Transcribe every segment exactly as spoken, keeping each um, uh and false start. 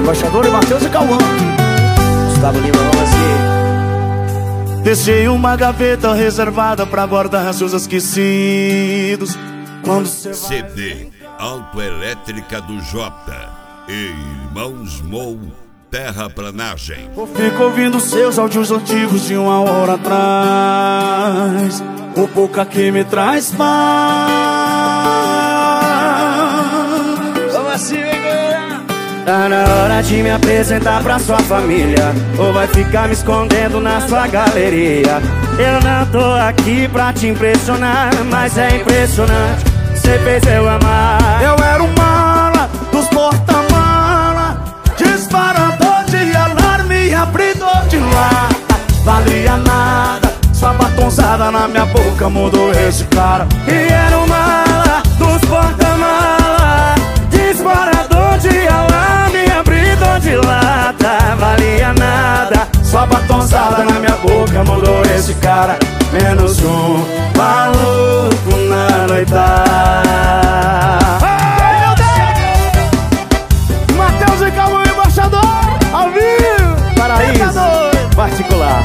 Embaixador e Matheus e Cauã. Gustavo Lima, vamos assim. Deixei uma gaveta reservada pra guardar seus esquecidos. Quando você C D Autoelétrica do Jota e Irmãos Mou, Terraplanagem. eu fico ouvindo seus áudios antigos de uma hora atrás. O pouca que me traz paz. Vamos assim, galera. Tá na hora de me apresentar pra sua família, ou vai ficar me escondendo na sua galeria. Eu não tô aqui pra te impressionar, mas é impressionante, cê fez eu amar. Eu era o mala dos porta-mala, disparador de alarme, abridor de lata. Valia nada, sua batonzada na minha boca mudou esse cara. E era o mala dos porta-mala, disparador de alarme, abridor de lata. Valia nada, Sua batonzada na minha boca mudou esse cara. menos um maluco na noitada. Ai, meu Deus! Matheus e Cauã, embaixador, ao vivo. Paraíso particular.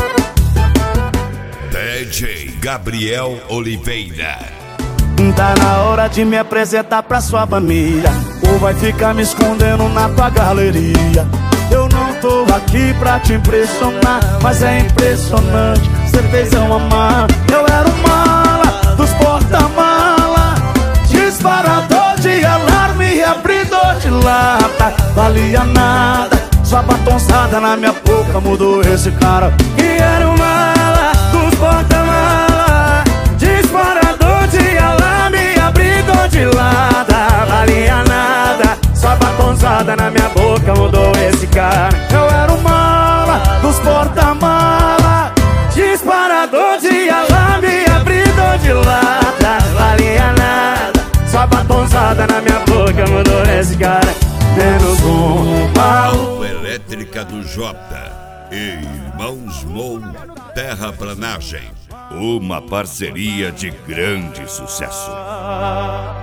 D J Gabriel Oliveira. Tá na hora de me apresentar pra sua família, ou vai ficar me escondendo na tua galeria. Eu não tô aqui pra te impressionar, mas é impressionante, cê fez eu amar. Eu era o mala dos porta-mala, disparador de alarme, abridor de lata. Valia nada, sua batonzada na minha boca mudou esse cara. E era o mala dos porta-mala, disparador de alarme, abridor de lata. Valia nada, sua batonzada na minha boca mudou esse cara. Eu era o mala dos porta-mala, Disparador de alarme, abridor de lata. Valia nada, sua batonzada na minha boca mudou esse cara. Menos um maluco. Autoelétrica do Jota e Irmãos Mou, Terraplanagem. Uma parceria de grande sucesso.